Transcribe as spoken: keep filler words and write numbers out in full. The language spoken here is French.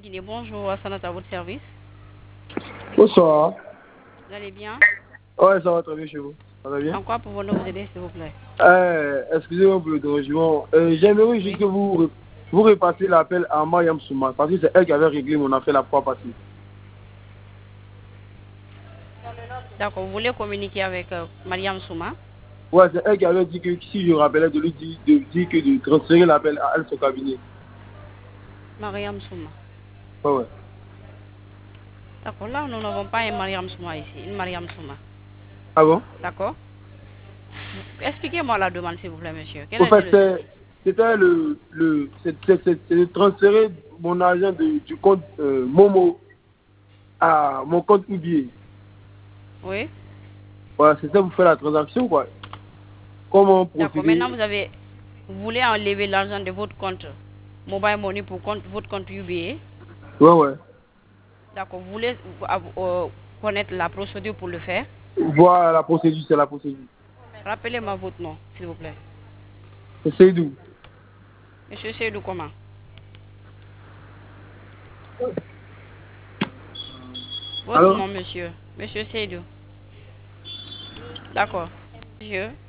Guinée, bonjour, Assanat à votre service. Bonsoir. Vous allez bien? Ouais, ça va très bien chez vous. Ça va bien? En quoi pouvons-nous vous aider, s'il vous plaît? Euh, excusez-moi pour le dérangement. Euh, J'aimerais Oui. juste que vous, vous repassiez l'appel à Mariam Souma, parce que c'est elle qui avait réglé mon affaire la fois passée. D'accord, vous voulez communiquer avec euh, Mariam Souma? Ouais, c'est elle qui avait dit que si je rappelais de lui dire, de dire que de transférer l'appel à elle, son cabinet. Mariam Souma. Ouais, ouais. D'accord, là, nous n'avons pas une Mariam Souma ici, une Mariam Souma. Ah bon? D'accord? Expliquez-moi la demande, s'il vous plaît, monsieur. Quel En était fait, le c'est- souci? c'était le, le, c'est c'est- c'est- c'est de transférer mon argent de- du compte euh, Momo à mon compte Ubier. Oui? Voilà, c'était pour faire la transaction, quoi. Comment D'accord, procéder? maintenant, vous avez... Vous voulez enlever l'argent de votre compte Mobile Money pour compte, votre compte U B A? Ouais, ouais. D'accord, vous voulez euh, euh, connaître la procédure pour le faire? Voilà la procédure, c'est la procédure. Rappelez-moi votre nom, s'il vous plaît. C'est Seydou. Monsieur Seydou, comment? Votre Alors, nom, monsieur. Monsieur Seydou. D'accord. Monsieur.